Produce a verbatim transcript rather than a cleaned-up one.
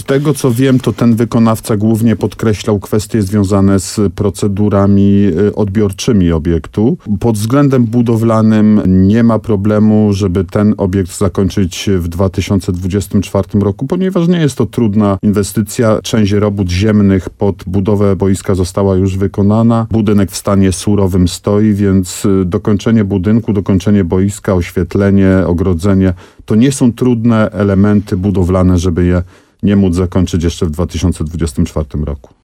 Z tego co wiem, to ten wykonawca głównie podkreślał kwestie związane z procedurami odbiorczymi obiektu. Pod względem budowlanym nie ma problemu, żeby ten obiekt zakończyć w dwa tysiące dwudziestym czwartym roku, ponieważ nie jest to trudna inwestycja. Część robót ziemnych pod budowę boiska została już wykonana. Budynek w stanie surowym stoi, więc dokończenie budynku, dokończenie boiska, oświetlenie, ogrodzenie, to nie są trudne elementy budowlane, żeby je nie móc zakończyć jeszcze w dwa tysiące dwudziestym czwartym roku.